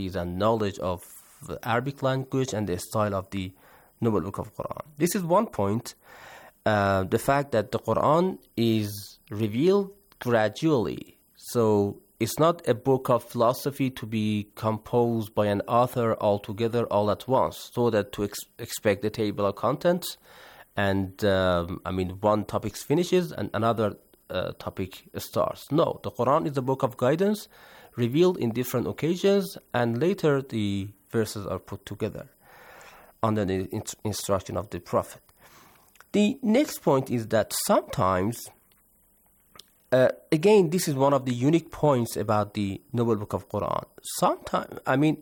and knowledge of the Arabic language and the style of the Noble Book of Quran. This is one point. The fact that the Quran is revealed gradually. So it's not a book of philosophy to be composed by an author altogether all at once, so that to expect the table of contents and one topic finishes and another topic starts. No, the Quran is a book of guidance revealed in different occasions, and later the verses are put together under the instruction of the Prophet. The next point is that sometimes, again, this is one of the unique points about the Noble Book of Quran. Sometimes,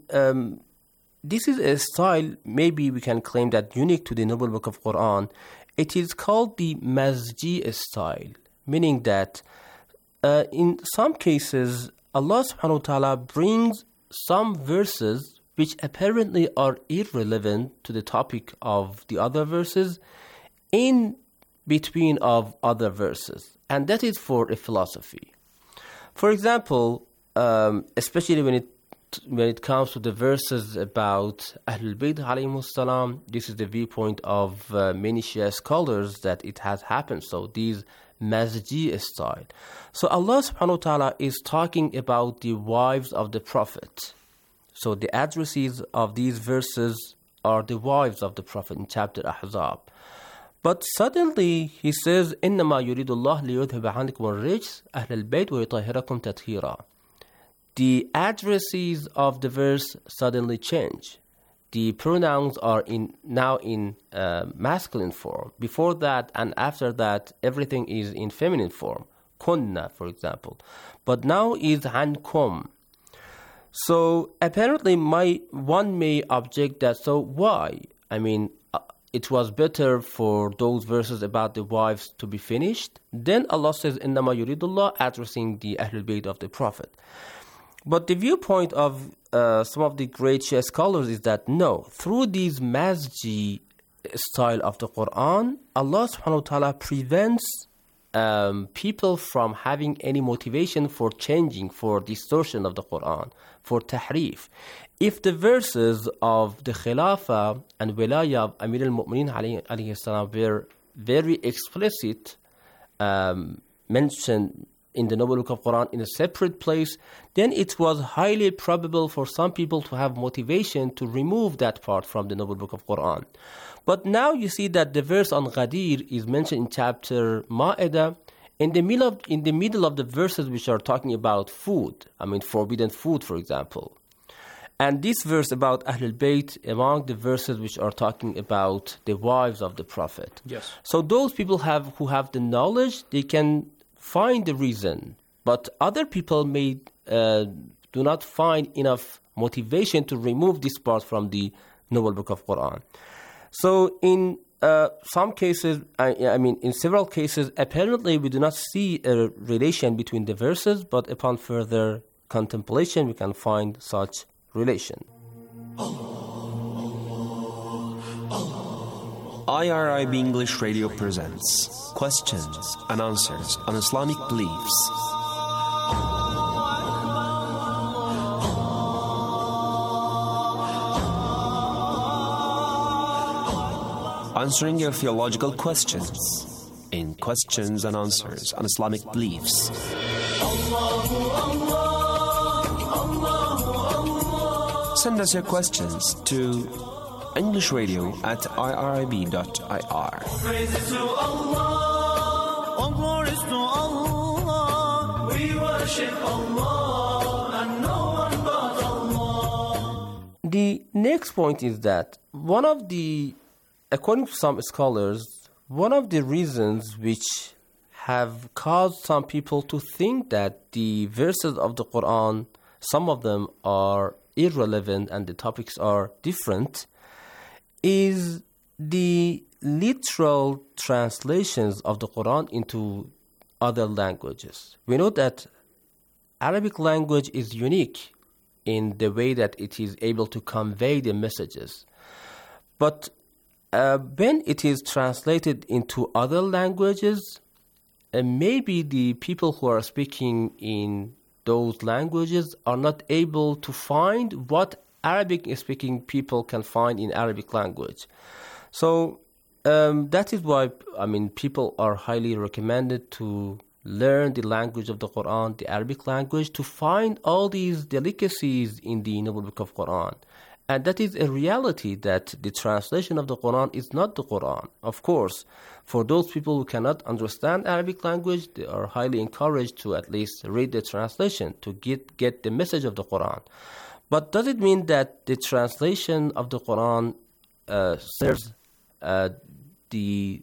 this is a style, maybe we can claim that unique to the Noble Book of Quran. It is called the Mazji style, meaning that in some cases, Allah subhanahu wa ta'ala brings some verses which apparently are irrelevant to the topic of the other verses in between of other verses, and that is for a philosophy. For example, especially when it comes to the verses about Ahlul Bayt alayhimus salam, this is the viewpoint of many Shia scholars that it has happened. So these Mazji style. So Allah subhanahu wa ta'ala is talking about the wives of the Prophet. So the addressees of these verses are the wives of the Prophet in chapter Ahzab. But suddenly he says, إِنَّمَا يُرِيدُ اللَّهُ لِيُذْهِبَ عَنْكُمُ الرِّجْسَ أَهْلَ الْبَيْتِ وَيُطَهِّرَكُمْ تَطْهِيرًا. The addressees of the verse suddenly change. The pronouns are now in masculine form. Before that and after that, everything is in feminine form. Kunna, for example. But now is ankum. So apparently one may object that, so why? It was better for those verses about the wives to be finished. Then Allah says, إِنَّمَا يُرِيدُ اللَّهُ, addressing the Ahlul Bayt of the Prophet. But the viewpoint of some of the great Shia scholars is that no, through these Mazji style of the Quran, Allah subhanahu wa ta'ala prevents people from having any motivation for changing, for distortion of the Quran, for tahrif. If the verses of the Khilafah and Wilaya of Amir al-Mu'mineen alayhi salam were very explicit, mentioned in the Noble Book of Quran in a separate place, then it was highly probable for some people to have motivation to remove that part from the Noble Book of Quran. But now you see that the verse on Ghadir is mentioned in chapter Ma'idah in the middle of the verses which are talking about food, forbidden food, for example. And this verse about Ahlul Bayt among the verses which are talking about the wives of the Prophet. Yes. So those people who have the knowledge, they can find the reason, but other people may do not find enough motivation to remove this part from the Noble Book of Quran. So in some cases, in several cases, apparently we do not see a relation between the verses, but upon further contemplation we can find such relation. IRIB English Radio presents Questions and Answers on Islamic Beliefs. Answering your theological questions in Questions and Answers on Islamic Beliefs. Send us your questions to EnglishRadio@irib.ir. Praises to Allah, all glories to Allah. We worship Allah and no one but Allah. The next point is that according to some scholars, one of the reasons which have caused some people to think that the verses of the Quran, some of them are irrelevant and the topics are different, is the literal translations of the Quran into other languages. We know that Arabic language is unique in the way that it is able to convey the messages. But when it is translated into other languages, maybe the people who are speaking in those languages are not able to find what Arabic-speaking people can find in Arabic language. So that is why, people are highly recommended to learn the language of the Quran, the Arabic language, to find all these delicacies in the Noble Book of Quran. And that is a reality, that the translation of the Quran is not the Quran. Of course, for those people who cannot understand Arabic language, they are highly encouraged to at least read the translation to get the message of the Quran. But does it mean that the translation of the Quran serves the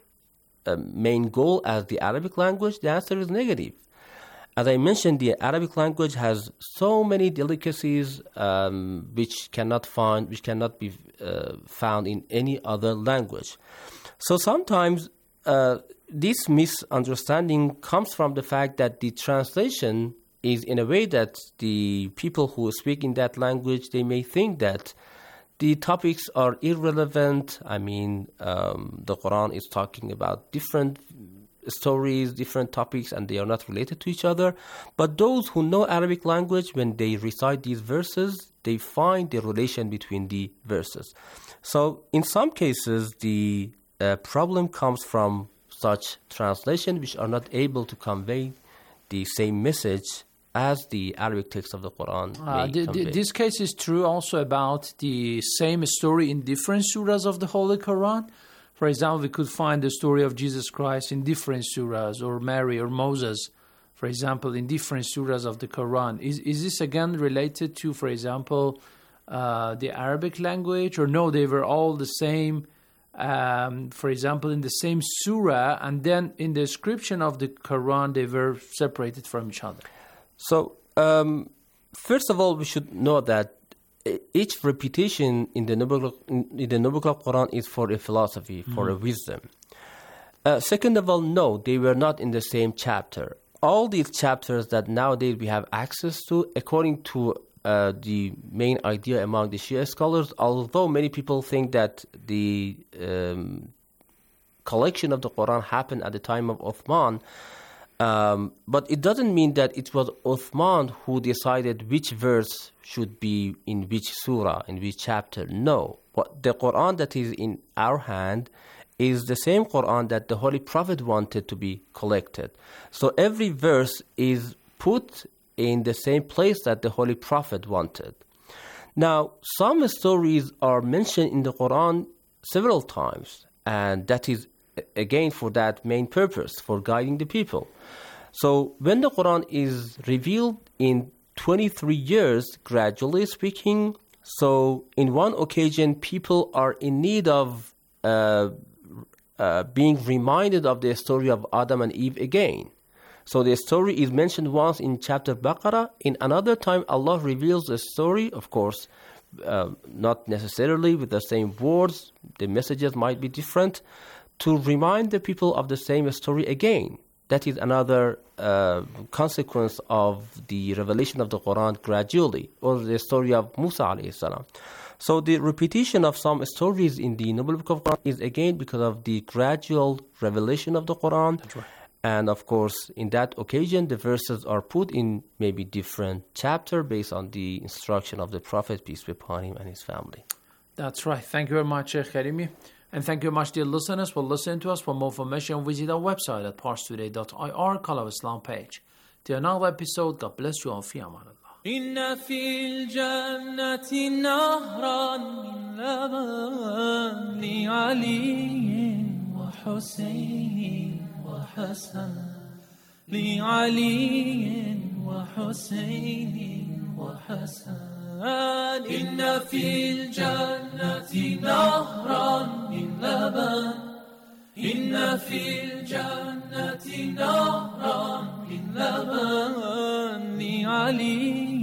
main goal as the Arabic language? The answer is negative. As I mentioned, the Arabic language has so many delicacies which cannot be found in any other language. So sometimes this misunderstanding comes from the fact that the translation is in a way that the people who speak in that language, they may think that the topics are irrelevant. The Quran is talking about different stories, different topics, and they are not related to each other. But those who know Arabic language, when they recite these verses, they find the relation between the verses. So in some cases, the problem comes from such translation which are not able to convey the same message as the Arabic text of the Quran may convey. This case is true also about the same story in different surahs of the Holy Quran. For example, we could find the story of Jesus Christ in different surahs, or Mary or Moses, for example, in different surahs of the Quran. Is this again related to, for example, the Arabic language? Or no, they were all the same, for example, in the same surah, and then in the description of the Quran, they were separated from each other? So, first of all, we should know that each repetition in the Noble Book of Quran is for a philosophy, for a wisdom. Second of all, no, they were not in the same chapter. All these chapters that nowadays we have access to, according to the main idea among the Shia scholars, although many people think that the collection of the Quran happened at the time of Uthman, but it doesn't mean that it was Uthman who decided which verse should be in which surah, in which chapter. No. But the Quran that is in our hand is the same Quran that the Holy Prophet wanted to be collected. So every verse is put in the same place that the Holy Prophet wanted. Now, some stories are mentioned in the Quran several times, and that is again for that main purpose, for guiding the people. So when the Quran is revealed in 23 years, gradually speaking, so in one occasion people are in need of being reminded of the story of Adam and Eve again. So the story is mentioned once in chapter Baqarah. In another time, Allah reveals the story, of course, not necessarily with the same words. The messages might be different, to remind the people of the same story again. That is another consequence of the revelation of the Quran gradually, or the story of Musa alayhi salam. So the repetition of some stories in the Noble Book of Quran is again because of the gradual revelation of the Quran. That's right. And of course, in that occasion, the verses are put in maybe different chapter based on the instruction of the Prophet, peace be upon him, and his family. That's right. Thank you very much, Sheikh Karimi. And thank you very much, dear listeners, for listening to us. For more information, visit our website at parstoday.ir, Call of Islam page. Till another episode, God bless you all. Fi aman Allah. إن في الجنة نهرا من لبن لعلي وحسين وحسن لعلي وحسين وحسن إن في الجنة نهرا من لبن إن في الجنة نهرا من لبن لعلي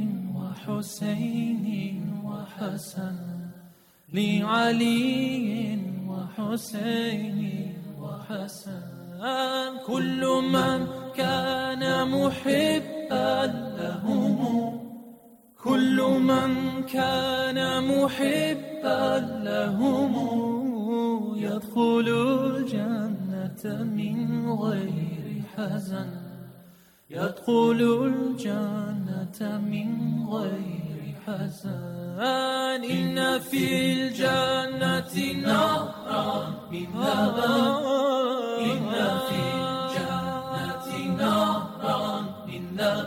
وحسين وحسن لعلي وحسين وحسن كل من كان محبا لهم كل من كان محبا لهم يدخل الجنة من غير حزن يدخل الجنة من غير حزن إن في الجنة نهرا من لبن إن في الجنة نهرا من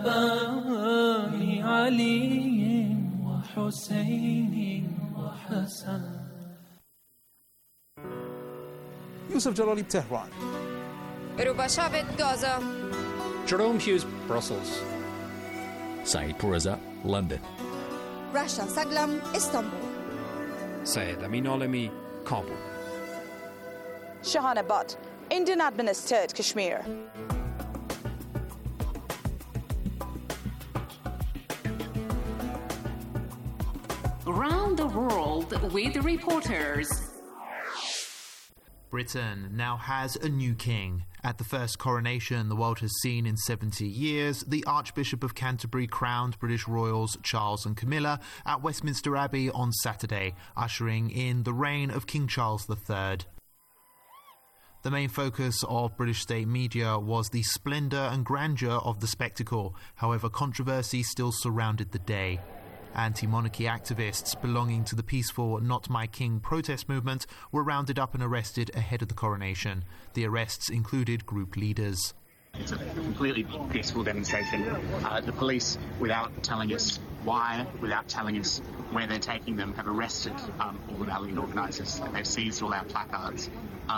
لبن علي وحسين وحسن. Yusuf Jalali, Tehran. Rubashavet, Gaza. Jerome Hughes, Brussels. Saeed Pourreza, London. Rasha Saglam, Istanbul. Syed Amin Alami, Kabul. Shahana Butt, Indian-administered Kashmir. Around the world with reporters. Britain now has a new king. At the first coronation the world has seen in 70 years, the Archbishop of Canterbury crowned British royals Charles and Camilla at Westminster Abbey on Saturday, ushering in the reign of King Charles III. The main focus of British state media was the splendour and grandeur of the spectacle. However, controversy still surrounded the day. Anti-monarchy activists belonging to the peaceful Not My King protest movement were rounded up and arrested ahead of the coronation. The arrests included group leaders. It's a completely peaceful demonstration. The police, without telling us why, without telling us where they're taking them, have arrested all the rally organisers. They've seized all our placards.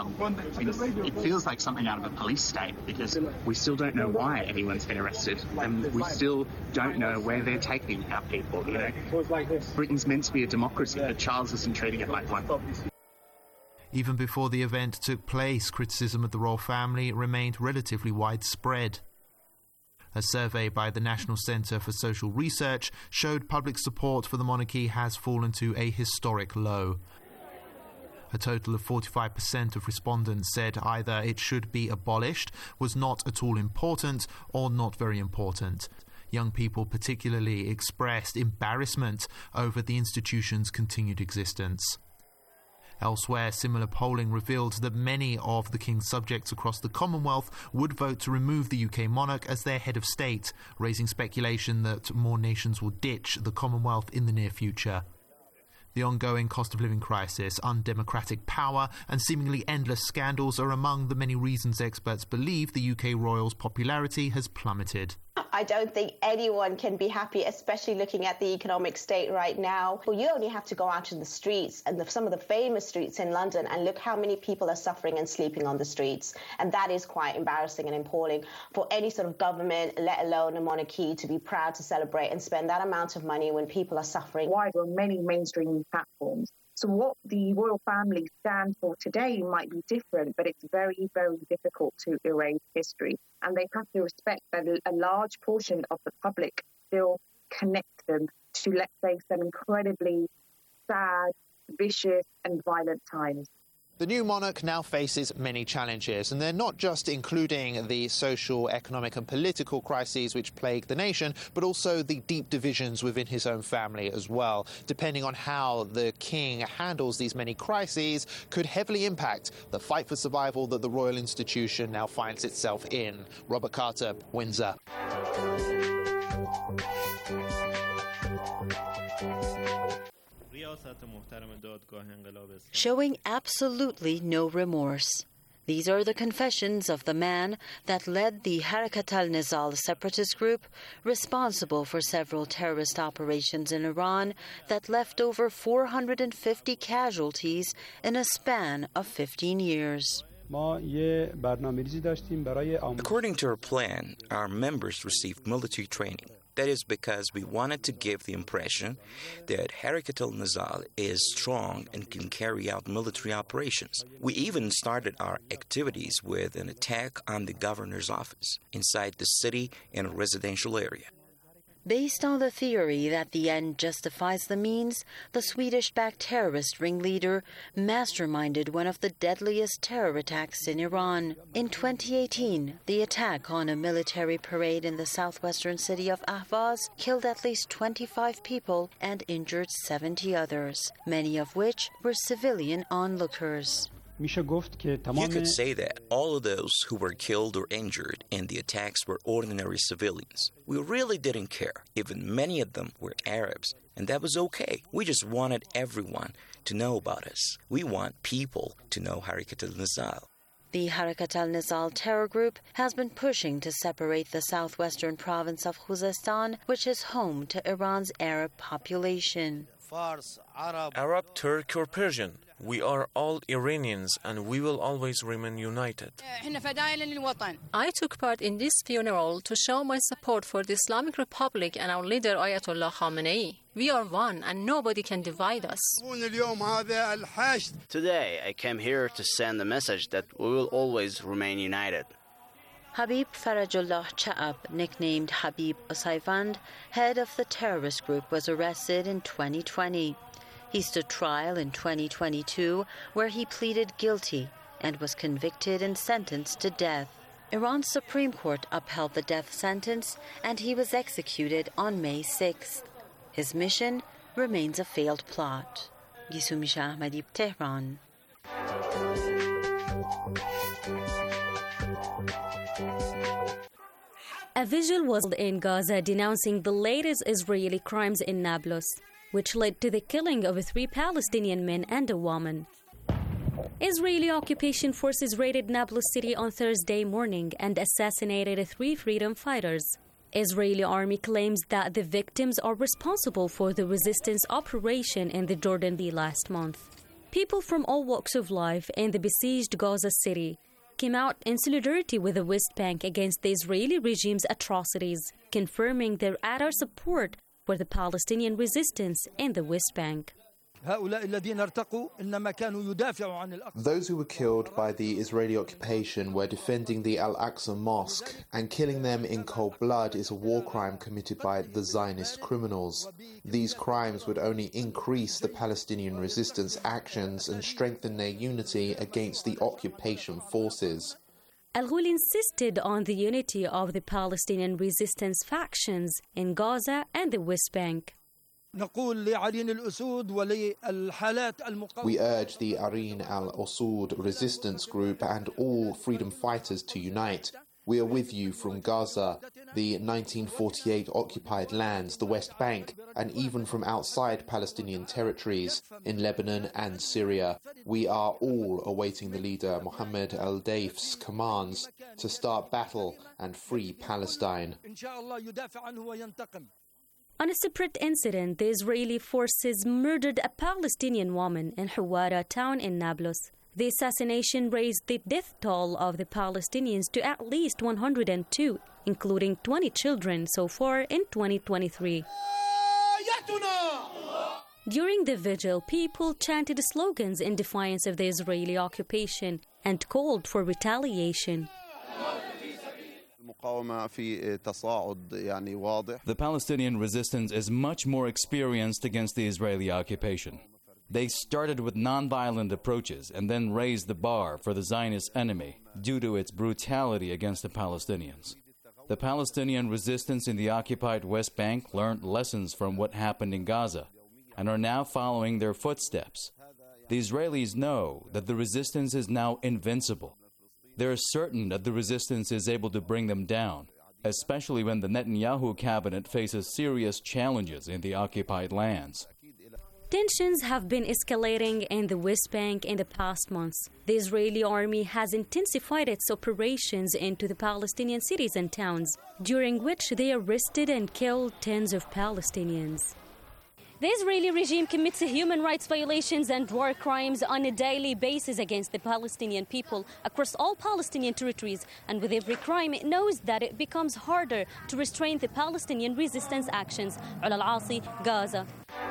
It feels like something out of a police state because we still don't know why anyone's been arrested, and we still don't know where they're taking our people. You know, Britain's meant to be a democracy, but Charles isn't treating it like one. Even before the event took place, criticism of the royal family remained relatively widespread. A survey by the National Centre for Social Research showed public support for the monarchy has fallen to a historic low. A total of 45% of respondents said either it should be abolished, was not at all important, or not very important. Young people particularly expressed embarrassment over the institution's continued existence. Elsewhere, similar polling revealed that many of the King's subjects across the Commonwealth would vote to remove the UK monarch as their head of state, raising speculation that more nations will ditch the Commonwealth in the near future. The ongoing cost of living crisis, undemocratic power, and seemingly endless scandals are among the many reasons experts believe the UK royals' popularity has plummeted. I don't think anyone can be happy, especially looking at the economic state right now. Well, you only have to go out to the streets and some of the famous streets in London and look how many people are suffering and sleeping on the streets. And that is quite embarrassing and appalling for any sort of government, let alone a monarchy, to be proud to celebrate and spend that amount of money when people are suffering. Wide on many mainstream platforms. So what the royal family stand for today might be different, but it's very, very difficult to erase history. And they have to respect that a large portion of the public still connect them to, let's say, some incredibly sad, vicious and violent times. The new monarch now faces many challenges, and they're not just including the social, economic and political crises which plague the nation, but also the deep divisions within his own family as well. Depending on how the king handles these many crises could heavily impact the fight for survival that the royal institution now finds itself in. Robert Carter, Windsor. Showing absolutely no remorse. These are the confessions of the man that led the Harakat al-Nizal separatist group responsible for several terrorist operations in Iran that left over 450 casualties in a span of 15 years. According to our plan, our members received military training. That is because we wanted to give the impression that Harakat al-Nizal is strong and can carry out military operations. We even started our activities with an attack on the governor's office inside the city in a residential area. Based on the theory that the end justifies the means, the Swedish-backed terrorist ringleader masterminded one of the deadliest terror attacks in Iran. In 2018, the attack on a military parade in the southwestern city of Ahvaz killed at least 25 people and injured 70 others, many of which were civilian onlookers. You could say that all of those who were killed or injured in the attacks were ordinary civilians. We really didn't care. Even many of them were Arabs, and that was okay. We just wanted everyone to know about us. We want people to know Harakat al-Nizal. The Harakat al-Nizal terror group has been pushing to separate the southwestern province of Khuzestan, which is home to Iran's Arab population. Arab, Turk or Persian, we are all Iranians and we will always remain united. I took part in this funeral to show my support for the Islamic Republic and our leader Ayatollah Khamenei. We are one and nobody can divide us. Today I came here to send a message that we will always remain united. Habib Farajullah Cha'ab, nicknamed Habib Osaivand, head of the terrorist group, was arrested in 2020. He stood trial in 2022, where he pleaded guilty and was convicted and sentenced to death. Iran's Supreme Court upheld the death sentence, and he was executed on May 6th. His mission remains a failed plot. Gisumisha Ahmadi, Tehran. A vigil was held in Gaza denouncing the latest Israeli crimes in Nablus, which led to the killing of 3 Palestinian men and a woman. Israeli occupation forces raided Nablus city on Thursday morning and assassinated 3 freedom fighters. Israeli army claims that the victims are responsible for the resistance operation in the Jordan Sea last month. People from all walks of life in the besieged Gaza city came out in solidarity with the West Bank against the Israeli regime's atrocities, confirming their utter support for the Palestinian resistance in the West Bank. Those who were killed by the Israeli occupation were defending the Al-Aqsa Mosque, and killing them in cold blood is a war crime committed by the Zionist criminals. These crimes would only increase the Palestinian resistance actions and strengthen their unity against the occupation forces. Al-Ghul insisted on the unity of the Palestinian resistance factions in Gaza and the West Bank. We urge the Arin al-Usud resistance group and all freedom fighters to unite. We are with you from Gaza, the 1948 occupied lands, the West Bank, and even from outside Palestinian territories in Lebanon and Syria. We are all awaiting the leader Mohammed al-Daif's commands to start battle and free Palestine. On a separate incident, the Israeli forces murdered a Palestinian woman in Hawara town in Nablus. The assassination raised the death toll of the Palestinians to at least 102, including 20 children so far in 2023. During the vigil, people chanted slogans in defiance of the Israeli occupation and called for retaliation. The Palestinian resistance is much more experienced against the Israeli occupation. They started with nonviolent approaches and then raised the bar for the Zionist enemy due to its brutality against the Palestinians. The Palestinian resistance in the occupied West Bank learned lessons from what happened in Gaza and are now following their footsteps. The Israelis know that the resistance is now invincible. They are certain that the resistance is able to bring them down, especially when the Netanyahu cabinet faces serious challenges in the occupied lands. Tensions have been escalating in the West Bank in the past months. The Israeli army has intensified its operations into the Palestinian cities and towns, during which they arrested and killed tens of Palestinians. The Israeli regime commits human rights violations and war crimes on a daily basis against the Palestinian people across all Palestinian territories, and with every crime it knows that it becomes harder to restrain the Palestinian resistance actions. Ula Al-Asi, Gaza.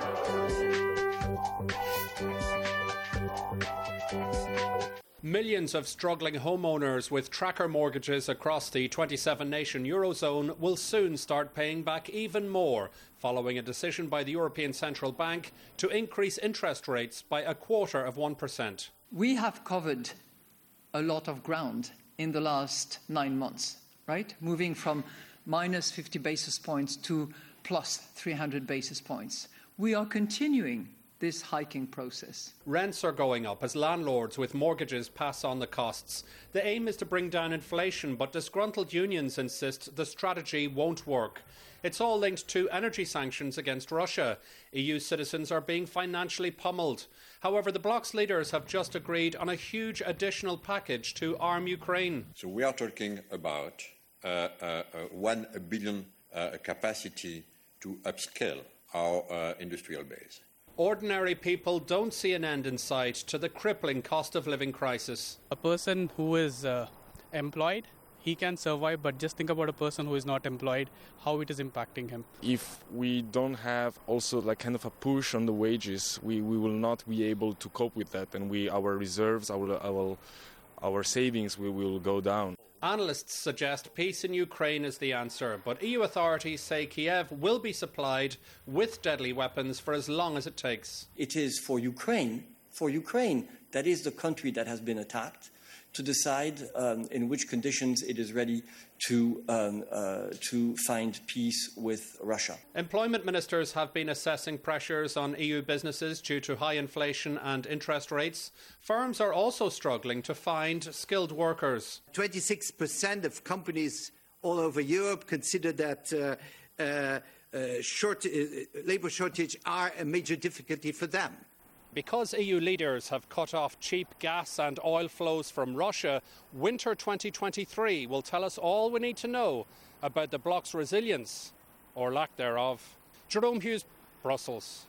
Millions of struggling homeowners with tracker mortgages across the 27-nation Eurozone will soon start paying back even more, following a decision by the European Central Bank to increase interest rates by 0.25%. We have covered a lot of ground in the last 9 months, right? Moving from minus 50 basis points to plus 300 basis points. We are continuing this hiking process. Rents are going up as landlords with mortgages pass on the costs. The aim is to bring down inflation, but disgruntled unions insist the strategy won't work. It's all linked to energy sanctions against Russia. EU citizens are being financially pummeled. However, the bloc's leaders have just agreed on a huge additional package to arm Ukraine. So we are talking about 1 billion capacity to upscale our industrial base. Ordinary people don't see an end in sight to the crippling cost of living crisis. A person who is employed, he can survive, but just think about a person who is not employed, how it is impacting him. If we don't have also like kind of a push on the wages, we will not be able to cope with that, and our reserves, our savings will go down. Analysts suggest peace in Ukraine is the answer, but EU authorities say Kiev will be supplied with deadly weapons for as long as it takes. It is for Ukraine, that is the country that has been attacked, to decide in which conditions it is ready to find peace with Russia. Employment ministers have been assessing pressures on EU businesses due to high inflation and interest rates. Firms are also struggling to find skilled workers. 26% of companies all over Europe consider that labour shortage are a major difficulty for them. Because EU leaders have cut off cheap gas and oil flows from Russia, winter 2023 will tell us all we need to know about the bloc's resilience, or lack thereof. Jerome Hughes, Brussels.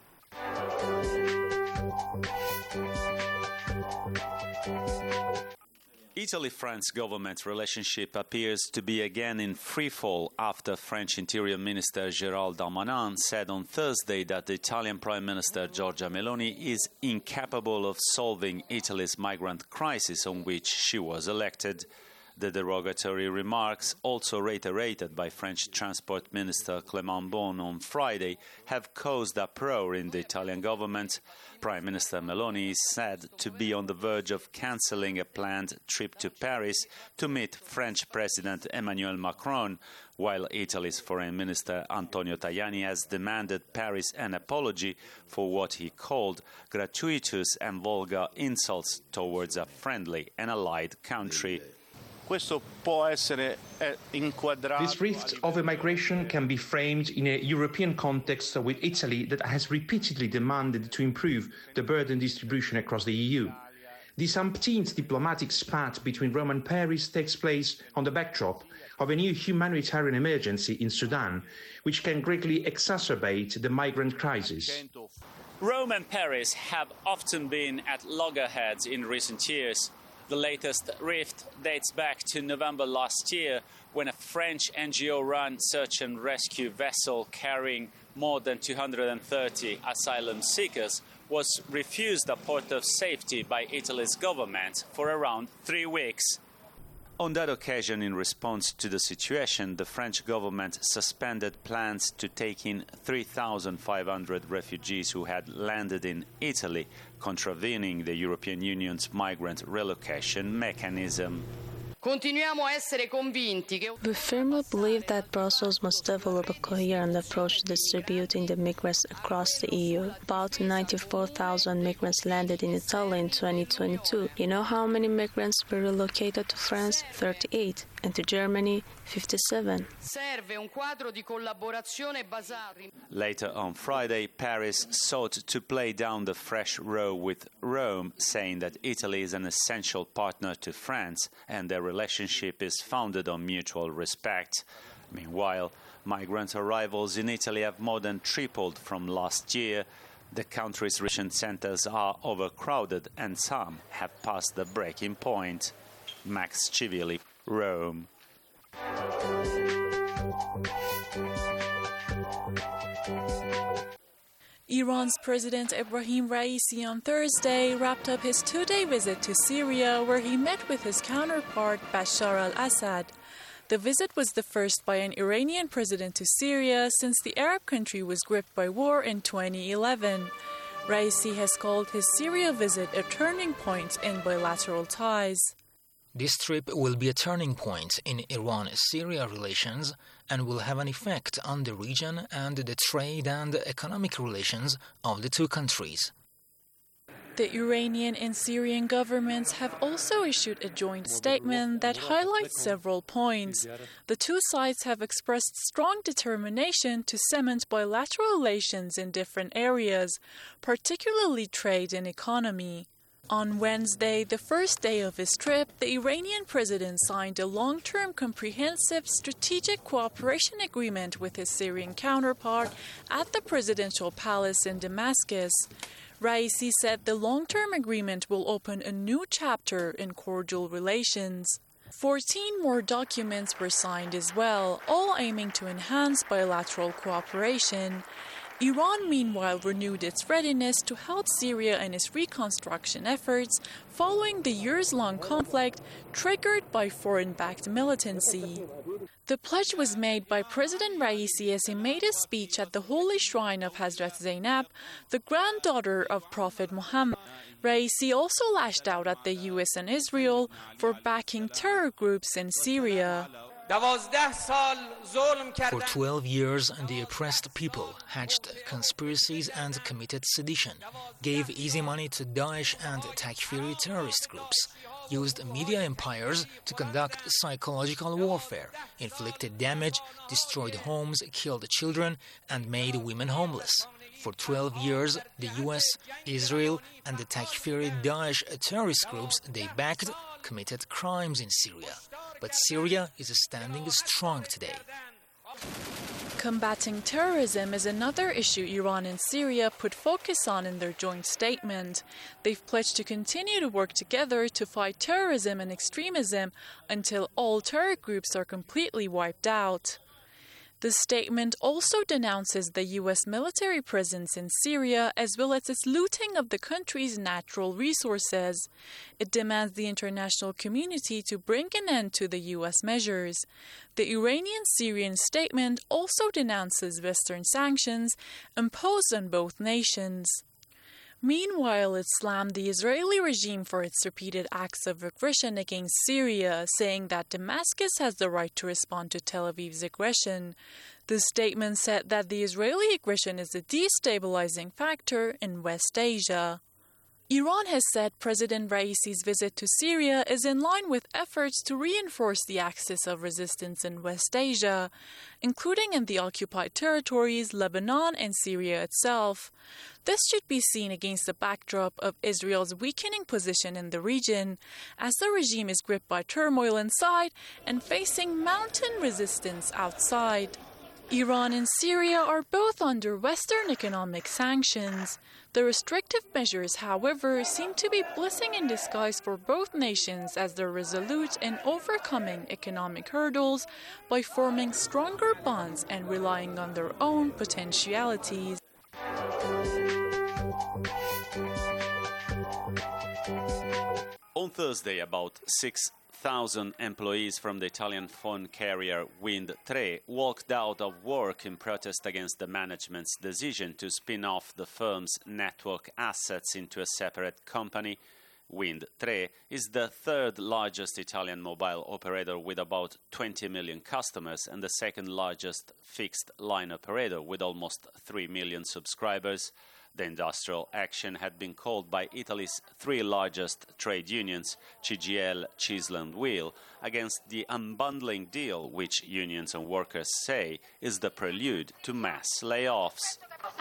Italy-France government relationship appears to be again in freefall after French Interior Minister Gérald Darmanin said on Thursday that the Italian Prime Minister Giorgia Meloni is incapable of solving Italy's migrant crisis on which she was elected. The derogatory remarks, also reiterated by French Transport Minister Clément Beaune on Friday, have caused uproar in the Italian government. Prime Minister Meloni is said to be on the verge of cancelling a planned trip to Paris to meet French President Emmanuel Macron, while Italy's Foreign Minister Antonio Tajani has demanded Paris an apology for what he called gratuitous and vulgar insults towards a friendly and allied country. This rift over migration can be framed in a European context with Italy that has repeatedly demanded to improve the burden distribution across the EU. This umpteenth diplomatic spat between Rome and Paris takes place on the backdrop of a new humanitarian emergency in Sudan, which can greatly exacerbate the migrant crisis. Rome and Paris have often been at loggerheads in recent years. The latest rift dates back to November last year, when a French NGO-run search and rescue vessel carrying more than 230 asylum seekers was refused a port of safety by Italy's government for around 3 weeks. On that occasion, in response to the situation, the French government suspended plans to take in 3,500 refugees who had landed in Italy, contravening the European Union's migrant relocation mechanism. We firmly believe that Brussels must develop a coherent approach to distributing the migrants across the EU. About 94,000 migrants landed in Italy in 2022. You know how many migrants were relocated to France? 38. And to Germany, 57. Later on Friday, Paris sought to play down the fresh row with Rome, saying that Italy is an essential partner to France and their relationship is founded on mutual respect. Meanwhile, migrant arrivals in Italy have more than tripled from last year. The country's reception centers are overcrowded and some have passed the breaking point. Max Civilli, Rome. Iran's President Ebrahim Raisi on Thursday wrapped up his 2-day visit to Syria, where he met with his counterpart Bashar al-Assad. The visit was the first by an Iranian president to Syria since the Arab country was gripped by war in 2011. Raisi has called his Syria visit a turning point in bilateral ties. This trip will be a turning point in Iran-Syria relations and will have an effect on the region and the trade and economic relations of the two countries. The Iranian and Syrian governments have also issued a joint statement that highlights several points. The two sides have expressed strong determination to cement bilateral relations in different areas, particularly trade and economy. On Wednesday, the first day of his trip, the Iranian president signed a long-term comprehensive strategic cooperation agreement with his Syrian counterpart at the presidential palace in Damascus. Raisi said the long-term agreement will open a new chapter in cordial relations. 14 more documents were signed as well, all aiming to enhance bilateral cooperation. Iran, meanwhile, renewed its readiness to help Syria in its reconstruction efforts following the years-long conflict triggered by foreign-backed militancy. The pledge was made by President Raisi as he made a speech at the holy shrine of Hazrat Zainab, the granddaughter of Prophet Muhammad. Raisi also lashed out at the US and Israel for backing terror groups in Syria. For 12 years, the oppressed people hatched conspiracies and committed sedition, gave easy money to Daesh and Takfiri terrorist groups, used media empires to conduct psychological warfare, inflicted damage, destroyed homes, killed children, and made women homeless. For 12 years, the US, Israel, and the Takfiri Daesh terrorist groups they backed committed crimes in Syria. But Syria is standing strong today. Combating terrorism is another issue Iran and Syria put focus on in their joint statement. They've pledged to continue to work together to fight terrorism and extremism until all terror groups are completely wiped out. The statement also denounces the U.S. military presence in Syria as well as its looting of the country's natural resources. It demands the international community to bring an end to the U.S. measures. The Iranian-Syrian statement also denounces Western sanctions imposed on both nations. Meanwhile, it slammed the Israeli regime for its repeated acts of aggression against Syria, saying that Damascus has the right to respond to Tel Aviv's aggression. The statement said that the Israeli aggression is a destabilizing factor in West Asia. Iran has said President Raisi's visit to Syria is in line with efforts to reinforce the axis of resistance in West Asia, including in the occupied territories, Lebanon, and Syria itself. This should be seen against the backdrop of Israel's weakening position in the region, as the regime is gripped by turmoil inside and facing mounting resistance outside. Iran and Syria are both under Western economic sanctions. The restrictive measures, however, seem to be blessing in disguise for both nations as they're resolute in overcoming economic hurdles by forming stronger bonds and relying on their own potentialities. On Thursday, about 6,000 employees from the Italian phone carrier Wind Tre walked out of work in protest against the management's decision to spin off the firm's network assets into a separate company. Wind Tre is the third largest Italian mobile operator with about 20 million customers and the second largest fixed line operator with almost 3 million subscribers. The industrial action had been called by Italy's three largest trade unions, CGIL, CISL and UIL, against the unbundling deal, which unions and workers say is the prelude to mass layoffs.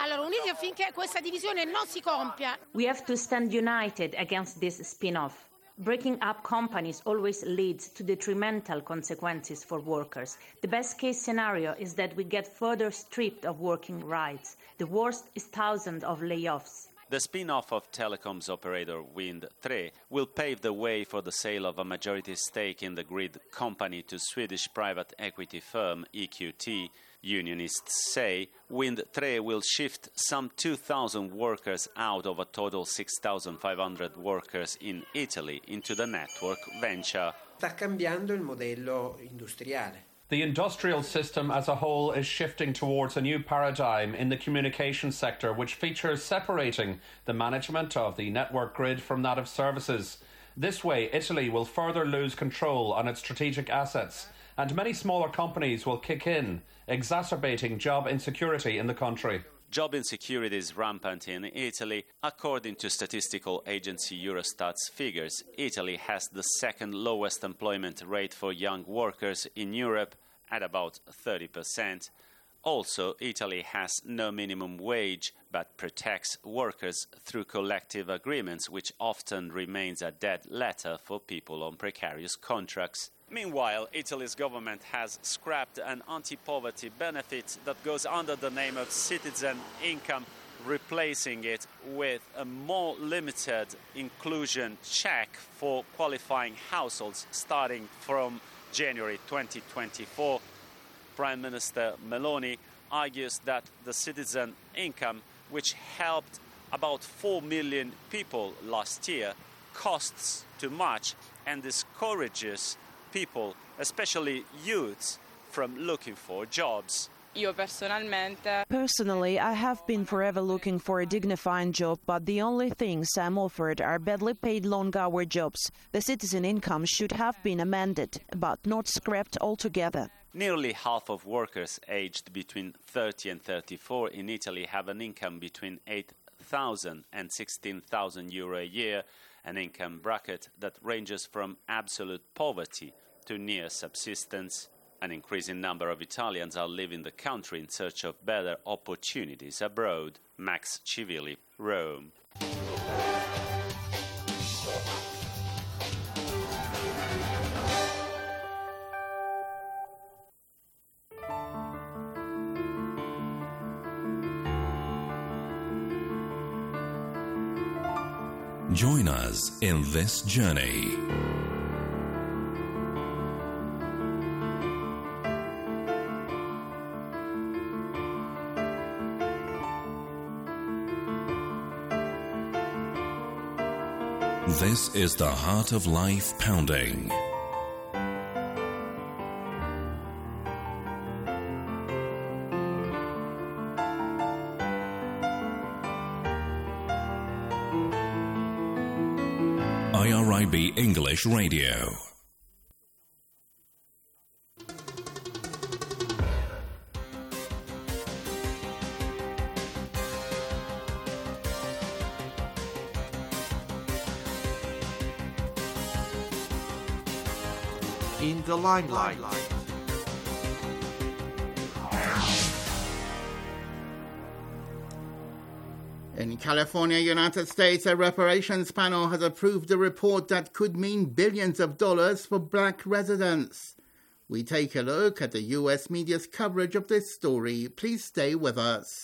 We have to stand united against this spin-off. Breaking up companies always leads to detrimental consequences for workers. The best-case scenario is that we get further stripped of working rights. The worst is thousands of layoffs. The spin-off of telecoms operator Wind Tre will pave the way for the sale of a majority stake in the grid company to Swedish private equity firm EQT. Unionists say Wind Tre will shift some 2,000 workers out of a total 6,500 workers in Italy into the network venture. Sta cambiando il modello industriale. The industrial system as a whole is shifting towards a new paradigm in the communications sector, which features separating the management of the network grid from that of services. This way, Italy will further lose control on its strategic assets, and many smaller companies will kick in, exacerbating job insecurity in the country. Job insecurity is rampant in Italy. According to statistical agency Eurostat's figures, Italy has the second lowest employment rate for young workers in Europe at about 30%. Also, Italy has no minimum wage but protects workers through collective agreements, which often remains a dead letter for people on precarious contracts. Meanwhile, Italy's government has scrapped an anti-poverty benefit that goes under the name of citizen income, replacing it with a more limited inclusion check for qualifying households starting from January 2024. Prime Minister Meloni argues that the citizen income, which helped about 4 million people last year, costs too much and discourages people, especially youths, from looking for jobs. Personally, I have been forever looking for a dignified job, but the only things I'm offered are badly paid long-hour jobs. The citizen income should have been amended, but not scrapped altogether. Nearly half of workers aged between 30 and 34 in Italy have an income between 8,000 and 16,000 euro a year, an income bracket that ranges from absolute poverty to near subsistence. An increasing number of Italians are leaving the country in search of better opportunities abroad. Max Civilli, Rome. Join us in this journey. This is the Heart of Life Pounding. IRIB English Radio. In the limelight. In California, United States, a reparations panel has approved a report that could mean billions of dollars for black residents. We take a look at the U.S. media's coverage of this story. Please stay with us.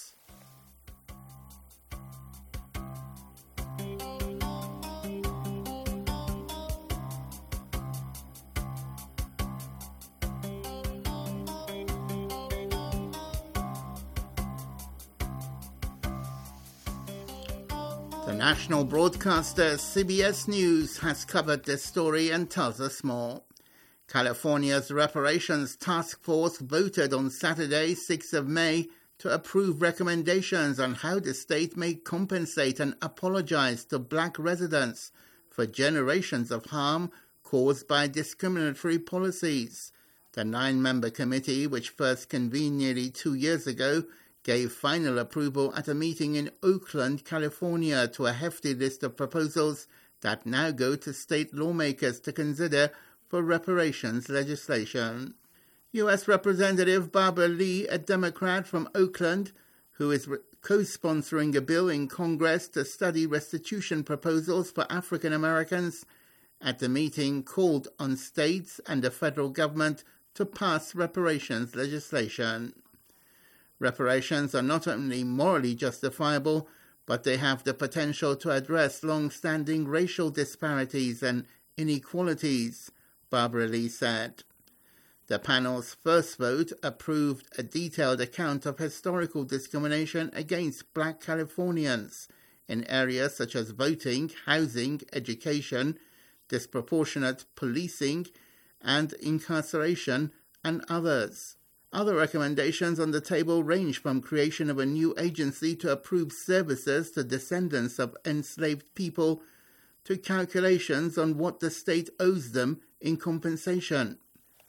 The national broadcaster CBS News has covered this story and tells us more. California's Reparations Task Force voted on Saturday, 6th of May, to approve recommendations on how the state may compensate and apologize to black residents for generations of harm caused by discriminatory policies. The 9-member committee, which first convened nearly 2 years ago, gave final approval at a meeting in Oakland, California, to a hefty list of proposals that now go to state lawmakers to consider for reparations legislation. U.S. Representative Barbara Lee, a Democrat from Oakland, who is co-sponsoring a bill in Congress to study restitution proposals for African Americans, at the meeting called on states and the federal government to pass reparations legislation. Reparations are not only morally justifiable, but they have the potential to address long-standing racial disparities and inequalities, Barbara Lee said. The panel's first vote approved a detailed account of historical discrimination against black Californians in areas such as voting, housing, education, disproportionate policing, and incarceration, and others. Other recommendations on the table range from creation of a new agency to approve services to descendants of enslaved people to calculations on what the state owes them in compensation.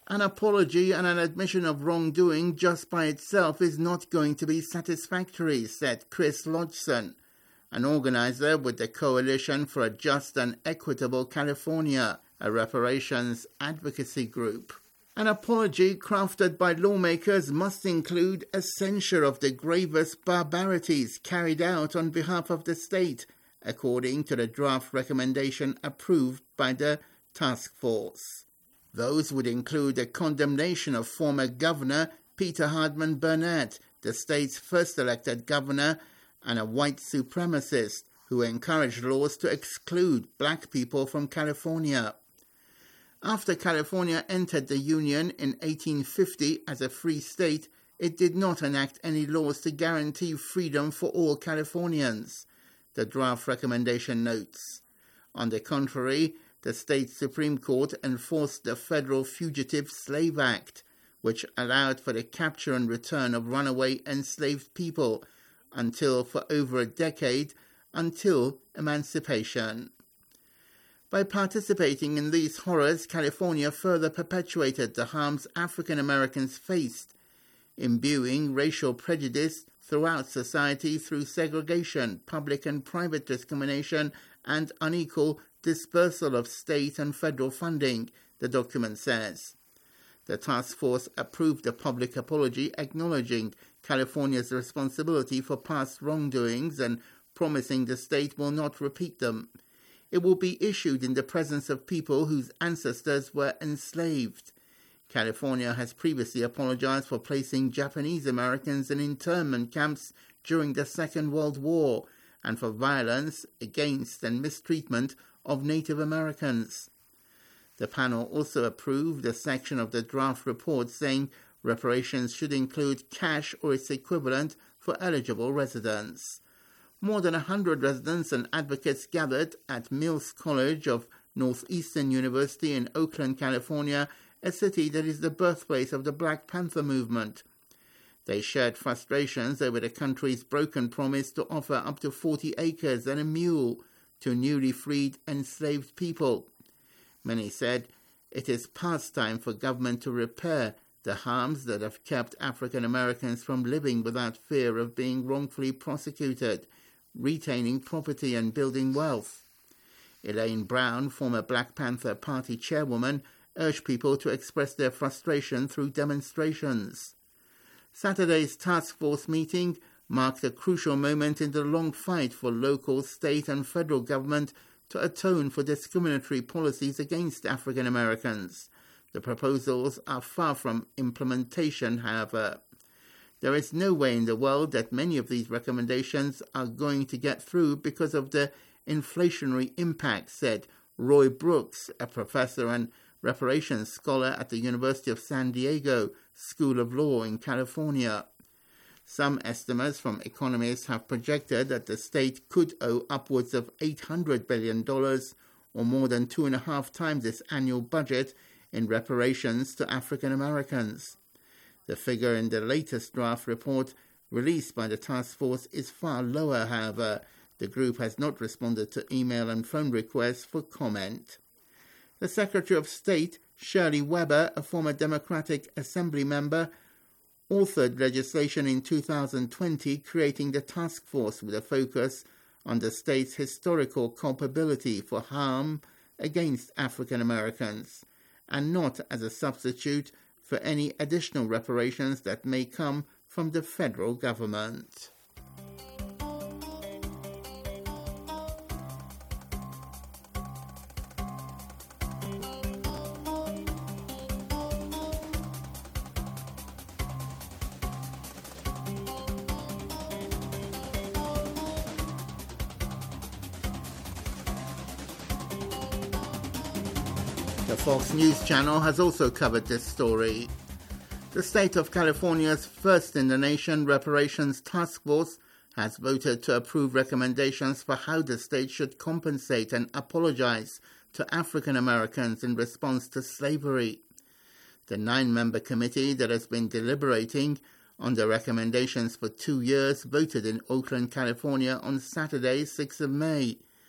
An apology and an admission of wrongdoing just by itself is not going to be satisfactory, said Chris Lodgson, an organizer with the Coalition for a Just and Equitable California, a reparations advocacy group. An apology crafted by lawmakers must include a censure of the gravest barbarities carried out on behalf of the state, according to the draft recommendation approved by the task force. Those would include a condemnation of former Governor Peter Hardman Burnett, the state's first elected governor, and a white supremacist who encouraged laws to exclude black people from California. After California entered the Union in 1850 as a free state, it did not enact any laws to guarantee freedom for all Californians, the draft recommendation notes. On the contrary, the state Supreme Court enforced the Federal Fugitive Slave Act, which allowed for the capture and return of runaway enslaved people for over a decade, until emancipation. By participating in these horrors, California further perpetuated the harms African Americans faced, imbuing racial prejudice throughout society through segregation, public and private discrimination, and unequal dispersal of state and federal funding, the document says. The task force approved a public apology acknowledging California's responsibility for past wrongdoings and promising the state will not repeat them. It will be issued in the presence of people whose ancestors were enslaved. California has previously apologized for placing Japanese Americans in internment camps during the Second World War and for violence against and mistreatment of Native Americans. The panel also approved a section of the draft report saying reparations should include cash or its equivalent for eligible residents. More than 100 residents and advocates gathered at Mills College of Northeastern University in Oakland, California, a city that is the birthplace of the Black Panther movement. They shared frustrations over the country's broken promise to offer up to 40 acres and a mule to newly freed enslaved people. Many said it is past time for government to repair the harms that have kept African Americans from living without fear of being wrongfully prosecuted, retaining property and building wealth. Elaine Brown, former Black Panther Party chairwoman, urged people to express their frustration through demonstrations. Saturday's task force meeting marked a crucial moment in the long fight for local, state and federal government to atone for discriminatory policies against African Americans. The proposals are far from implementation, however. There is no way in the world that many of these recommendations are going to get through because of the inflationary impact, said Roy Brooks, a professor and reparations scholar at the University of San Diego School of Law in California. Some estimates from economists have projected that the state could owe upwards of $800 billion, or more than 2.5 times its annual budget, in reparations to African Americans. The figure in the latest draft report released by the task force is far lower, however. The group has not responded to email and phone requests for comment. The Secretary of State, Shirley Weber, a former Democratic Assembly member, authored legislation in 2020 creating the task force with a focus on the state's historical culpability for harm against African Americans, and not as a substitute for any additional reparations that may come from the federal government. The Fox News Channel has also covered this story. The state of California's first-in-the-nation reparations task force has voted to approve recommendations for how the state should compensate and apologize to African Americans in response to slavery. The 9-member committee that has been deliberating on the recommendations for 2 years voted in Oakland, California on Saturday, 6th of May.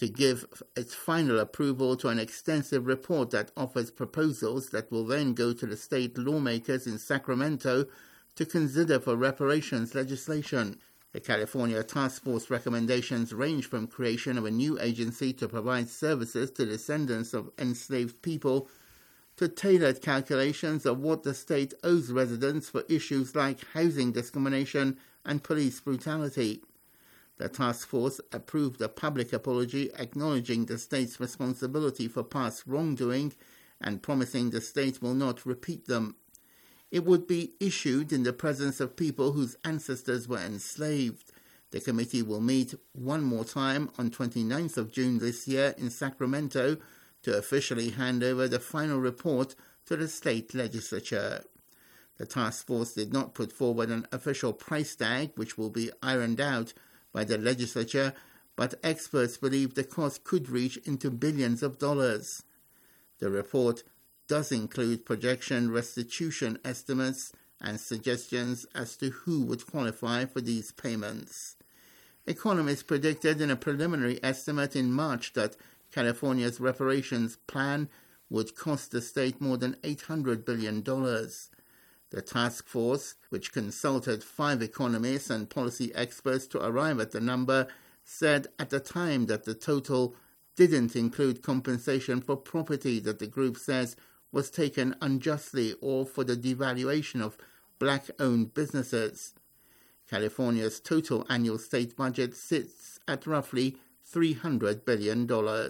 to give its final approval to an extensive report that offers proposals that will then go to the state lawmakers in Sacramento to consider for reparations legislation. The California Task Force recommendations range from creation of a new agency to provide services to descendants of enslaved people to tailored calculations of what the state owes residents for issues like housing discrimination and police brutality. The task force approved a public apology acknowledging the state's responsibility for past wrongdoing and promising the state will not repeat them. It would be issued in the presence of people whose ancestors were enslaved. The committee will meet one more time on 29th of June this year in Sacramento to officially hand over the final report to the state legislature. The task force did not put forward an official price tag, which will be ironed out by the legislature, but experts believe the cost could reach into billions of dollars. The report does include projection restitution estimates and suggestions as to who would qualify for these payments. Economists predicted in a preliminary estimate in March that California's reparations plan would cost the state more than $800 billion. The task force, which consulted 5 economists and policy experts to arrive at the number, said at the time that the total didn't include compensation for property that the group says was taken unjustly or for the devaluation of black-owned businesses. California's total annual state budget sits at roughly $300 billion.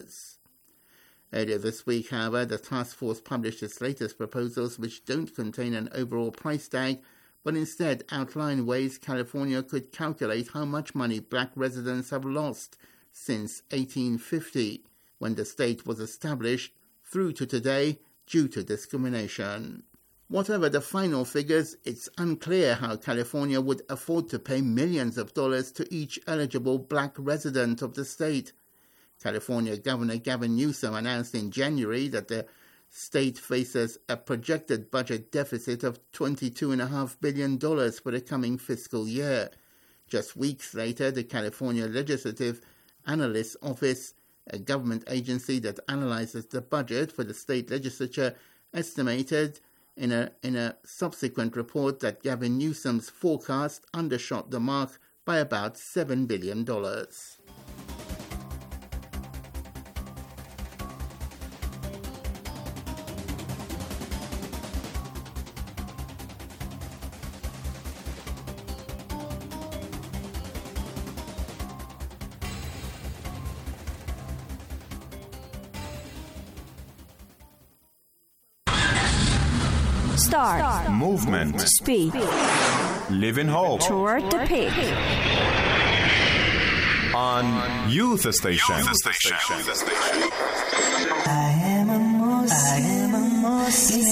Earlier this week, however, the task force published its latest proposals, which don't contain an overall price tag, but instead outline ways California could calculate how much money black residents have lost since 1850, when the state was established, through to today, due to discrimination. Whatever the final figures, it's unclear how California would afford to pay millions of dollars to each eligible black resident of the state. California Governor Gavin Newsom announced in January that the state faces a projected budget deficit of $22.5 billion for the coming fiscal year. Just weeks later, the California Legislative Analyst's Office, a government agency that analyzes the budget for the state legislature, estimated in a subsequent report that Gavin Newsom's forecast undershot the mark by about $7 billion. Start. Movement. Speak. Live in hope. Toward the peak. On Youth Station. I am a Muslim.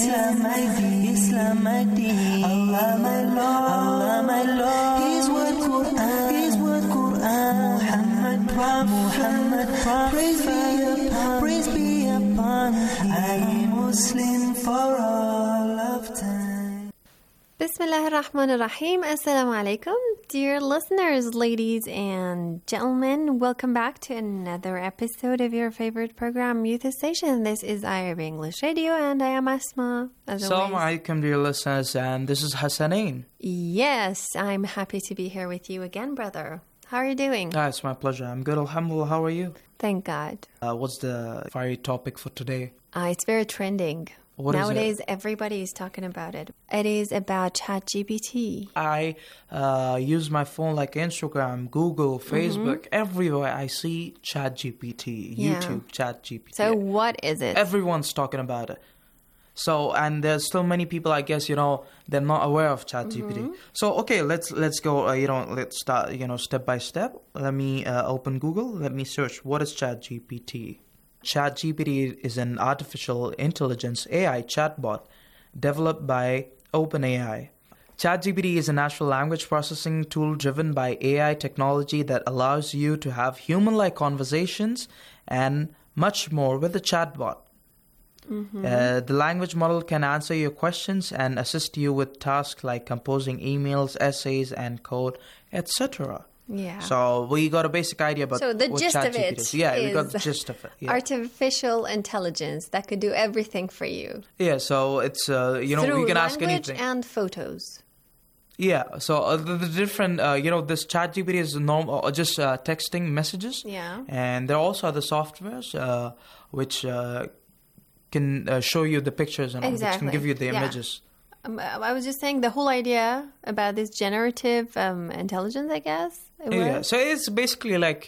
Islam my deen. Allah my Lord. His word Quran. Muhammad Prophet. Praise be upon him. I am Muslim for all of time. Bismillah ar-Rahman ar-Rahim. Assalamu alaikum. Dear listeners, ladies and gentlemen, welcome back to another episode of your favorite program, Youth Station. This is IRB English Radio, and I am Asma. Assalamu alaikum, dear listeners, and this is Hassanin. Yes, I'm happy to be here with you again, brother. How are you doing? It's my pleasure. I'm good, alhamdulillah. How are you? Thank God. What's the fiery topic for today? It's very trending. Nowadays, everybody is talking about it. It is about ChatGPT. I use my phone like Instagram, Google, Facebook. Everywhere I see ChatGPT, YouTube, ChatGPT. So what is it? Everyone's talking about it. So, and there's still many people, I guess, they're not aware of ChatGPT. So, okay, let's go, let's start, step by step. Let me open Google. Let me search, what is ChatGPT? ChatGPT is an artificial intelligence AI chatbot developed by OpenAI. ChatGPT is a natural language processing tool driven by AI technology that allows you to have human-like conversations and much more with a chatbot. The language model can answer your questions and assist you with tasks like composing emails, essays, and code, etc. Yeah. So we got a basic idea about so the what gist of ChatGPT it is. Yeah, is we got the gist of it. Yeah. Artificial intelligence that could do everything for you. Yeah, so it's Through we can ask language anything. and photos. Yeah, so the different this ChatGPT is normal, just texting messages. Yeah. And there are also other softwares which can show you the pictures and all, which can give you the images. I was just saying the whole idea about this generative intelligence, I guess. Yeah, so it's basically like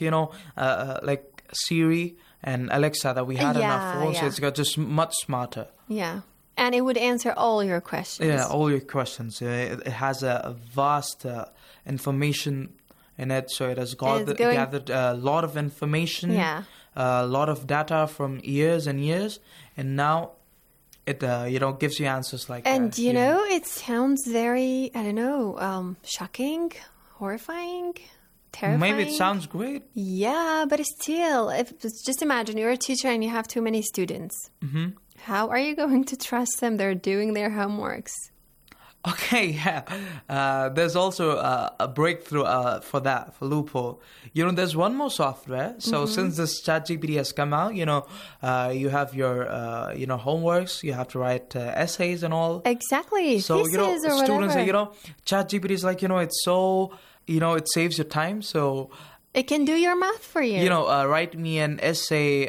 like Siri and Alexa that we had on our phones. So it's got just much smarter. Yeah, and it would answer all your questions. Yeah, all your questions. It has a vast information in it, so it has gathered a lot of information. Yeah. A lot of data from years and years, and now it gives you answers like and that. It sounds very, I don't know, shocking, horrifying, terrifying. Maybe it sounds great. Yeah, but still, just imagine you're a teacher and you have too many students. Mm-hmm. How are you going to trust them? They're doing their homeworks. Okay, yeah. There's also a breakthrough for loophole. There's one more software. So since this ChatGPT has come out, you have your, homeworks. You have to write essays and all. Exactly. So, Thesis or students, whatever. ChatGPT is like, it's so, it saves your time. So it can do your math for you. Write me an essay.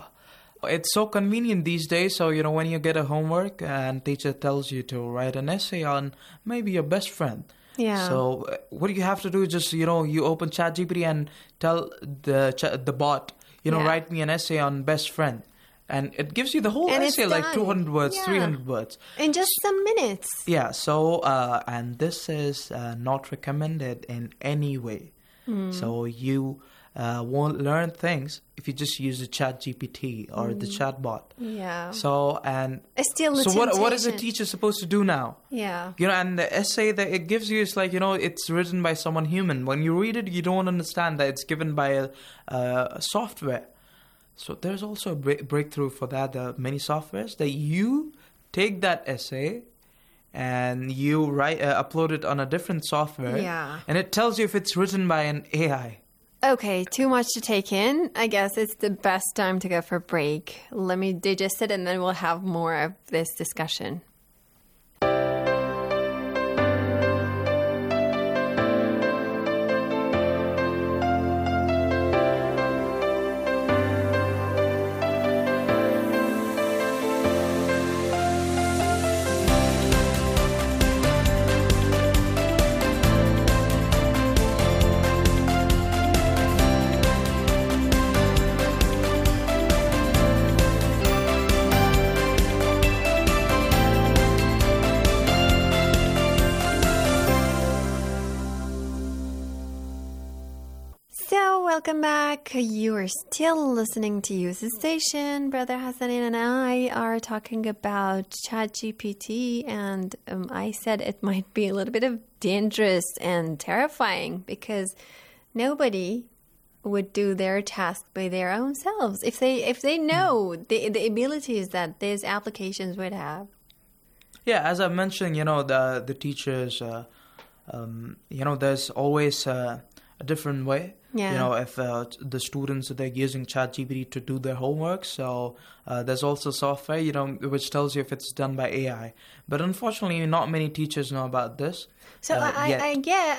It's so convenient these days. So, when you get a homework and teacher tells you to write an essay on maybe your best friend. Yeah. So what do you have to do? Just, you open ChatGPT and tell the bot, write me an essay on best friend. And it gives you the whole essay, like 200 words, 300 words. In just some minutes. Yeah. So, and this is not recommended in any way. So you won't learn things if you just use the ChatGPT or the chatbot. Yeah. So it's still so what is a teacher supposed to do now? Yeah. And the essay that it gives you is like it's written by someone human. When you read it, you don't understand that it's given by a software. So there's also a breakthrough for that. There are many softwares that you take that essay and you upload it on a different software. Yeah. And it tells you if it's written by an AI. Okay, too much to take in. I guess it's the best time to go for a break. Let me digest it and then we'll have more of this discussion. Welcome back. You are still listening to Youth Station. Brother Hassanin and I are talking about ChatGPT, and I said it might be a little bit of dangerous and terrifying because nobody would do their task by their own selves if they know the abilities that these applications would have. Yeah, as I mentioned, the teachers, there's always a different way. Yeah. If the students, they're using ChatGPT to do their homework. So there's also software, which tells you if it's done by AI. But unfortunately, not many teachers know about this. So I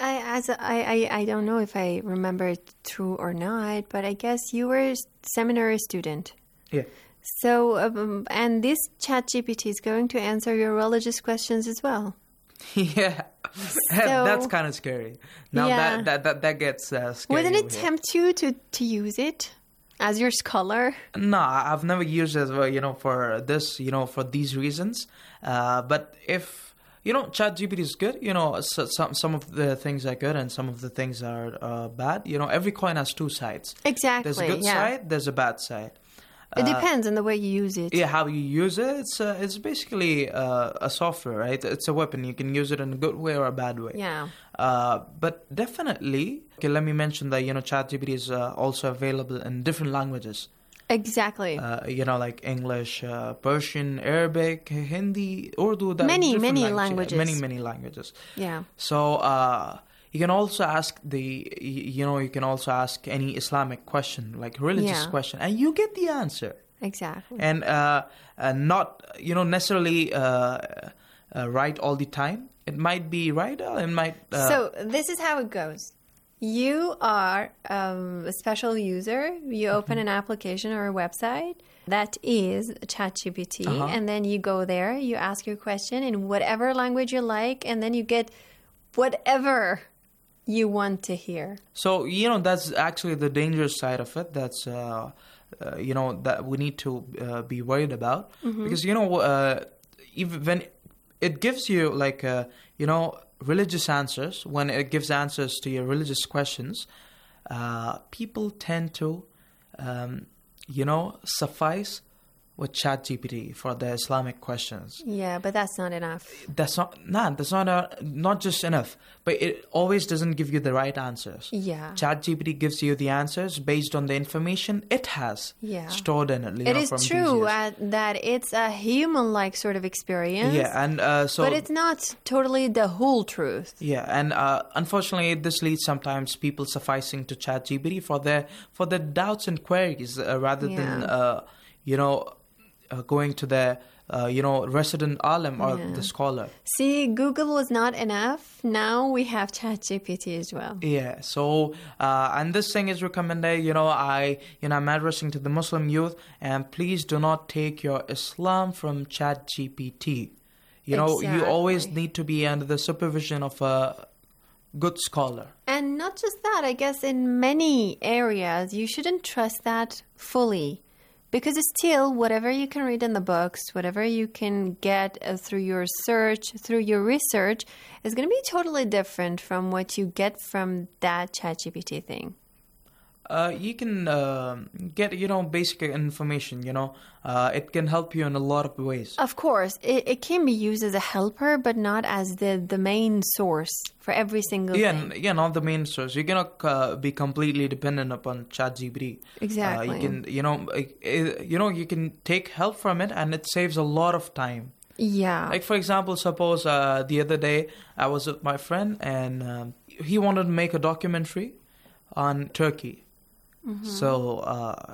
don't know if I remember it true or not, but I guess you were a seminary student. Yeah. So, and this ChatGPT is going to answer your religious questions as well. Yeah. That's kind of scary. Now that gets scary. Wouldn't it tempt you to use it as your scholar? No, I've never used it, for this, for these reasons. But if, ChatGPT is good, some of the things are good and some of the things are bad. Every coin has two sides. Exactly. There's a good side, there's a bad side. It depends on the way you use it. Yeah, how you use it. It's basically a software, right? It's a weapon. You can use it in a good way or a bad way. Yeah. But definitely, let me mention that, ChatGPT is also available in different languages. Exactly. Like English, Persian, Arabic, Hindi, Urdu. Many languages. Many languages. Yeah. So, You can also ask you can also ask any Islamic question, like religious question, and you get the answer. Exactly. And not necessarily right all the time. It might be right, it might... So this is how it goes. You are a special user. You open an application or a website that is ChatGPT, and then you go there, you ask your question in whatever language you like, and then you get whatever you want to hear. So, that's actually the dangerous side of it. That's, that we need to be worried about. Because, even when it gives you, like, religious answers, when it gives answers to your religious questions, people tend to, suffice with ChatGPT for the Islamic questions. Yeah, but that's not enough. That's not just enough, but it always doesn't give you the right answers. Yeah. ChatGPT gives you the answers based on the information it has stored in it. It is true that it's a human-like sort of experience. Yeah, and but it's not totally the whole truth. Yeah, and unfortunately, this leads sometimes people sufficing to ChatGPT for their doubts and queries rather than going to the resident alim or the scholar. See, Google was not enough. Now we have ChatGPT as well. Yeah. So, and this thing is recommended. I'm addressing to the Muslim youth, and please do not take your Islam from ChatGPT. You always need to be under the supervision of a good scholar. And not just that, I guess in many areas you shouldn't trust that fully. Because still, whatever you can read in the books, whatever you can get through your research, is going to be totally different from what you get from that ChatGPT thing. You can get, basic information, it can help you in a lot of ways. Of course, it can be used as a helper, but not as the main source for every single thing. Yeah, not the main source. You cannot be completely dependent upon ChatGPT. Exactly. You can take help from it, and it saves a lot of time. Yeah. Like, for example, suppose the other day I was with my friend, and he wanted to make a documentary on Turkey. So,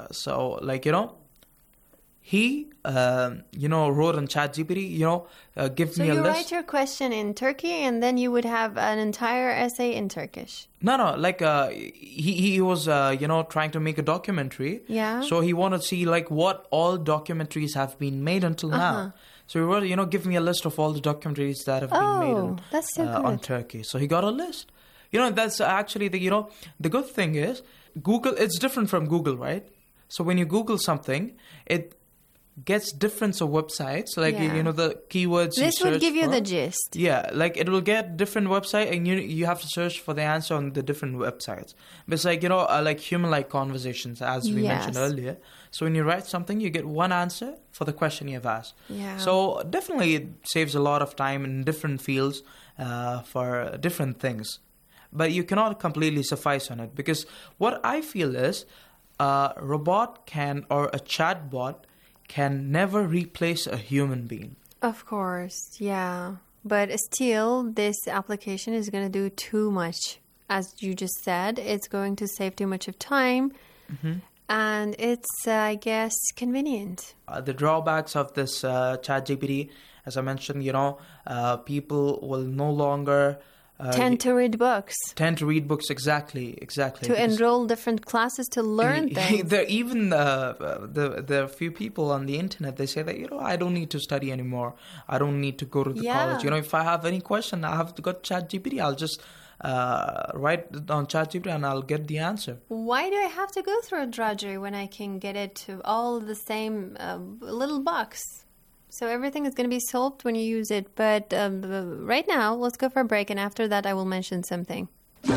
he, wrote on ChatGPT, give me a list. So you write your question in Turkey, and then you would have an entire essay in Turkish. No, he was, trying to make a documentary. Yeah. So he wanted to see, what all documentaries have been made until now. So he wrote, give me a list of all the documentaries that have been made that's so good. On Turkey. So he got a list. That's actually the good thing is, Google, it's different from Google, right? So when you Google something, it gets different websites, the keywords this would give you the gist. Yeah, it will get different website, and you have to search for the answer on the different websites. But it's human-like conversations, as we mentioned earlier. So when you write something, you get one answer for the question you've asked. Yeah. So definitely it saves a lot of time in different fields for different things. But you cannot completely suffice on it, because what I feel is a robot or a chatbot can never replace a human being. Of course, yeah. But still, this application is going to do too much. As you just said, it's going to save too much of time. And it's, I guess, convenient. The drawbacks of this ChatGPT, as I mentioned, people will no longer... Tend to read books, exactly. To enroll different classes to learn things. There are a few people on the internet, they say that, I don't need to study anymore. I don't need to go to the college. If I have any question, I have to go to ChatGPT. I'll just write on ChatGPT and I'll get the answer. Why do I have to go through a drudgery when I can get it to all the same little box? So everything is going to be solved when you use it. But right now, let's go for a break. And after that, I will mention something.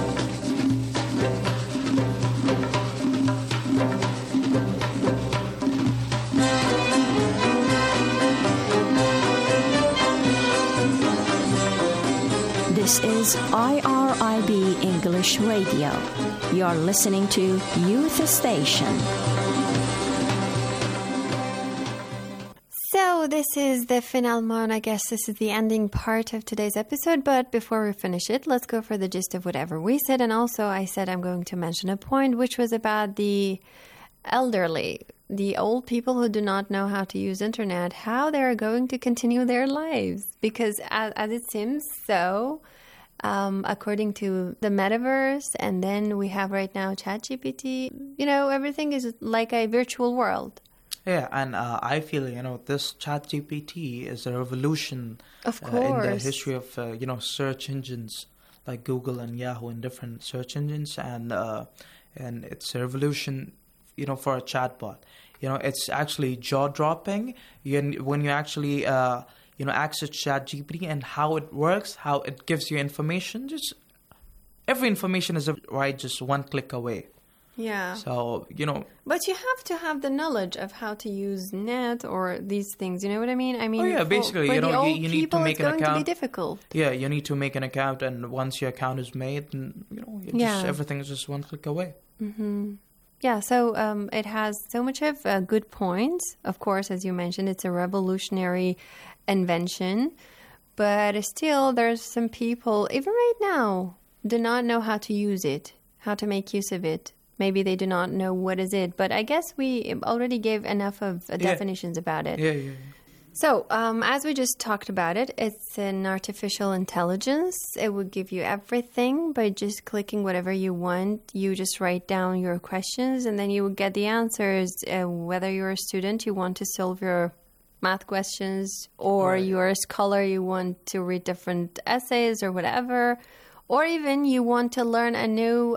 This is IRIB English Radio. You're listening to Youth Station. So So this is the finalment. I guess this is the ending part of today's episode. But before we finish it, let's go for the gist of whatever we said. And also, I said I'm going to mention a point, which was about the elderly, the old people who do not know how to use internet, how they're going to continue their lives. Because as it seems so, according to the metaverse, and then we have right now ChatGPT, everything is like a virtual world. Yeah, and I feel, this ChatGPT is a revolution of course. In the history of, search engines like Google and Yahoo and different search engines. And it's a revolution, for a chatbot. It's actually jaw-dropping when you actually, access ChatGPT and how it works, how it gives you information. Just every information is just one click away. Yeah. So, But you have to have the knowledge of how to use net or these things. You know what I mean? Basically, for the old you need people, to make it's an going account. to be difficult. Yeah, you need to make an account, and once your account is made, everything is just one click away. Mm-hmm. Yeah, so it has so much of good points. Of course, as you mentioned, it's a revolutionary invention. But still, there's some people, even right now, do not know how to use it, how to make use of it. Maybe they do not know what is it. But I guess we already gave enough of definitions about it. Yeah. So, as we just talked about it, it's an artificial intelligence. It will give you everything by just clicking whatever you want. You just write down your questions, and then you will get the answers. Whether you're a student, you want to solve your math questions, or you're a scholar, you want to read different essays or whatever. Or even you want to learn a new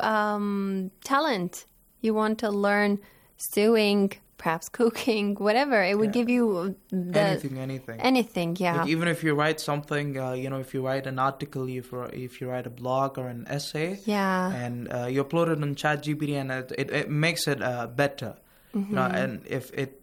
talent. You want to learn sewing, perhaps cooking, whatever. It would give you anything. Anything, yeah. Like even if you write something, if you write an article, if you write a blog or an essay, and you upload it on ChatGPT, and it makes it better. Mm-hmm. And if it,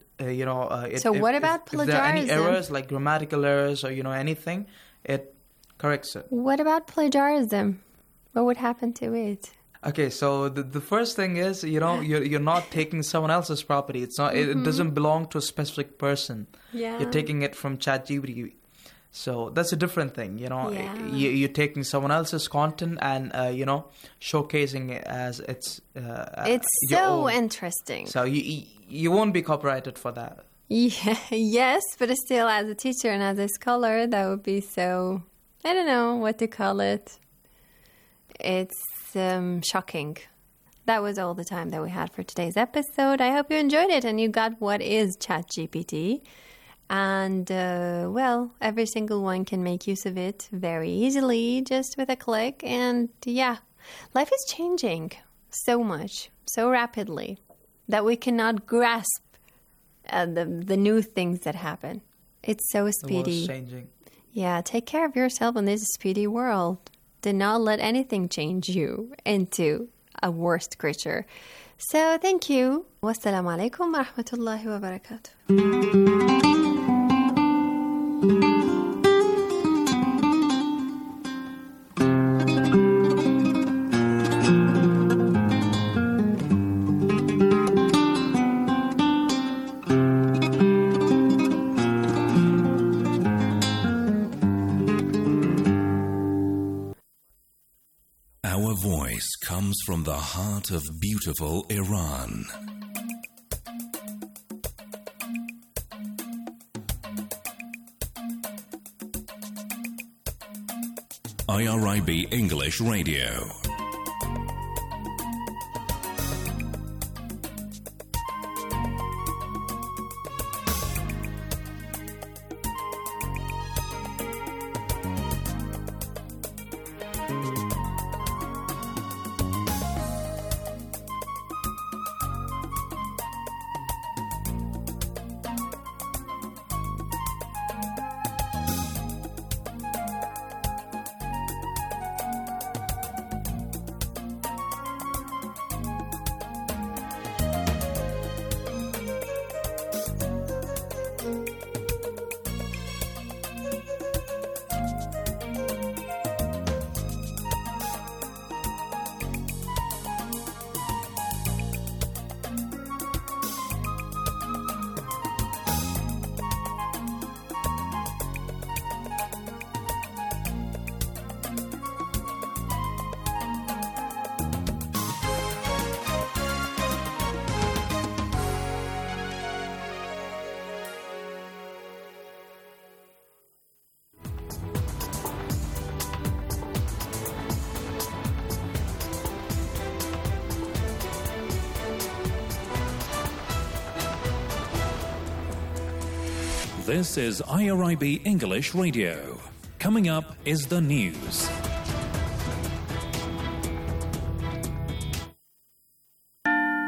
so what about plagiarism? If there are any errors, like grammatical errors or anything, it corrects it. What about plagiarism? What would happen to it? Okay, so the first thing is, you're not taking someone else's property. It's not. It doesn't belong to a specific person. Yeah. You're taking it from ChatGPT. So that's a different thing. You're taking someone else's content and showcasing it as it's so own. Interesting. So you won't be copyrighted for that. Yeah, yes, but still, as a teacher and as a scholar, that would be so. I don't know what to call it. It's shocking. That was all the time that we had for today's episode. I hope you enjoyed it and you got what is ChatGPT. And, every single one can make use of it very easily, just with a click. And, life is changing so much, so rapidly, that we cannot grasp the new things that happen. It's so speedy. The world's changing. Yeah, take care of yourself in this speedy world. Do not let anything change you into a worst creature. So, thank you. Wassalamu alaikum wa rahmatullahi wa barakatuh. Our voice comes from the heart of beautiful Iran. IRIB English Radio. This is IRIB English Radio. Coming up is the news.